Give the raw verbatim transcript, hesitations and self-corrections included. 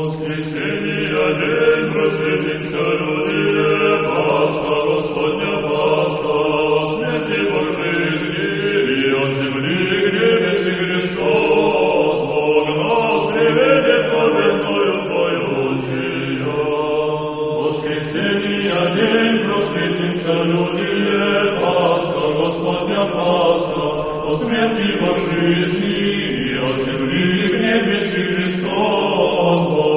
Воскресенье день просветимся люди, Пасха Господня Пасха, о смерти Бог жизни, и от земли к небеси Христос, Бог нас приведет победною Твою сия. Воскресенье день просветимся люди, Пасха Господня Пасха, о смерти Бог жизни, и от земли к небеси Христос, Бог